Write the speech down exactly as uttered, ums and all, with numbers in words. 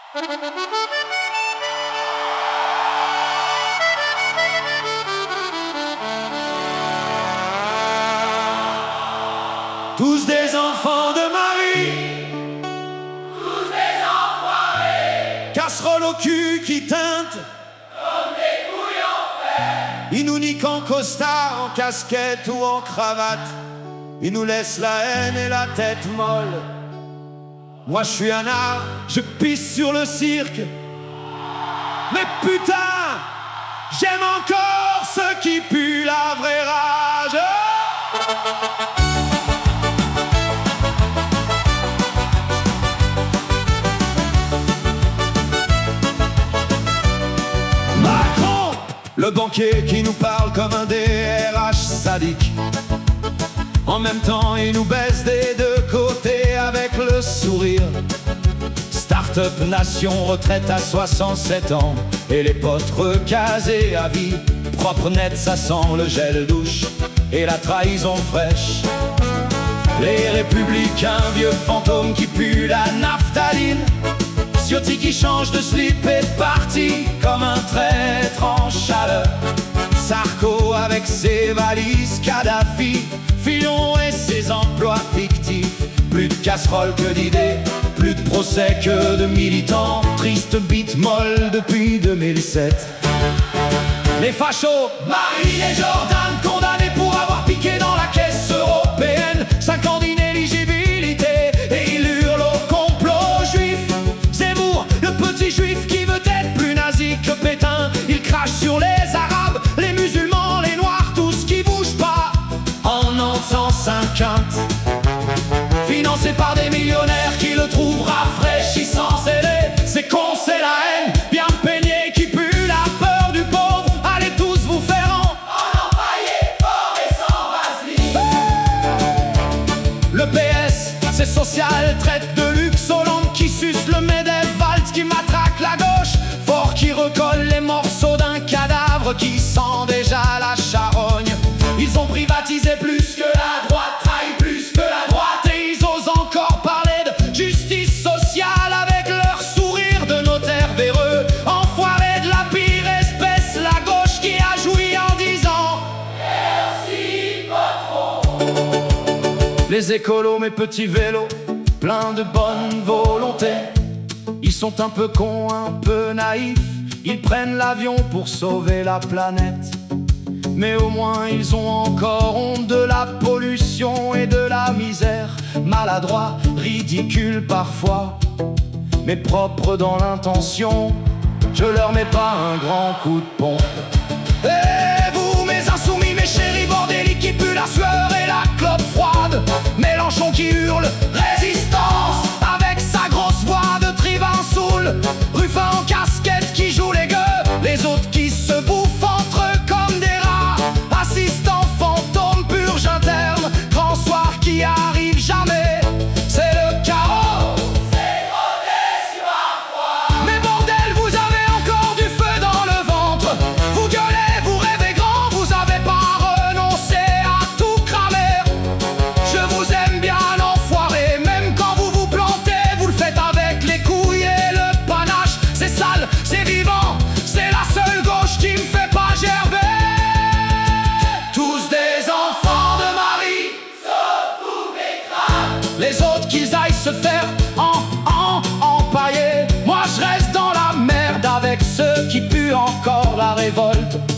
Tous des enfants de Marie, tous des enfoirés, casserole au cul qui teinte, comme des couilles en fer. ils nous niquent en costard, en casquette ou en cravate. Ils nous laissent la haine et la tête molle. Moi je suis un art, je pisse sur le cirque. Mais putain, j'aime encore ceux qui puent la vraie rage. Macron, le banquier qui nous parle comme un D R H sadique. En même temps, il nous baisse des deux côtés avec le sourire. Start-up nation, retraite à soixante-sept ans. Et les potes recasés à vie. Propre net, ça sent le gel douche et la trahison fraîche. Les républicains, vieux fantômes qui puent la naphtaline. Ciotti qui change de slip et de parti comme un traître en chaleur. Sarko avec ses valises, Kadhafi, Fillon et ses emplois fictifs. Plus de casseroles que d'idées, plus de procès que de militants. Triste bite molle depuis deux mille sept. Les fachos, Marine et Jordan, condamnés pour avoir piqué dans la caisse européenne. Cinq ans d'inéligibilité et il hurle au complot juif. Zemmour, le petit juif qui veut être plus nazi que Pétain. Il crache sur les arabes, les musulmans, les noirs, tout ce qui bouge pas. En entrant cinquante, financé par des millionnaires qui le trouvent rafraîchissant. C'est les, c'est con, c'est la haine, bien peigné qui pue la peur du pauvre. Allez tous vous faire en En empaillé, fort et sans vaseline. Le P S, c'est social, traite de luxe Hollande qui suce le Medef, Valls qui matraque la gauche. Fort qui recolle les morceaux d'un cadavre qui sent déjà la charogne. Ils ont privatisé plus que la droite, trahi plus que la droite. Et ils osent encore parler de justice sociale avec leur sourire de notaire véreux. Enfoirés de la pire espèce, la gauche qui a joui en disant Merci, patron. les écolos, mes petits vélos, pleins de bonne volonté. Ils sont un peu cons, un peu naïfs. Ils prennent l'avion pour sauver la planète. Mais au moins ils ont encore honte de la pollution et de la misère. Maladroits, ridicules parfois, mais propres dans l'intention. Je leur mets pas un grand coup de pompe. Et vous mes insoumis, mes chéris bordéliques qui puent la sueur et la clope froide. Mélenchon qui hurle résistance avec sa grosse voix de tribun saoul. Ruffin en casquette qui joue les gueux. Les autres qui se bouffent entre eux comme des rats. Assistant fantôme, purge interne. Grand soir qui arrive jamais. C'est le chaos. C'est grotesque, ma foi. Mais bordel, vous avez encore du feu dans le ventre. Vous gueulez, vous rêvez grand. Vous avez pas renoncé à tout cramer. Je vous aime bien enfoiré. Même quand vous vous plantez, vous le faites avec les couilles et le panache. C'est sale, c'est vivant. C'est la seule gauche qui me fait pas gerber. Tous des enfants de Marie, Sauf tous mes crânes. les autres qu'ils aillent se faire en, en, empailler. Moi je reste dans la merde avec ceux qui puent encore la révolte.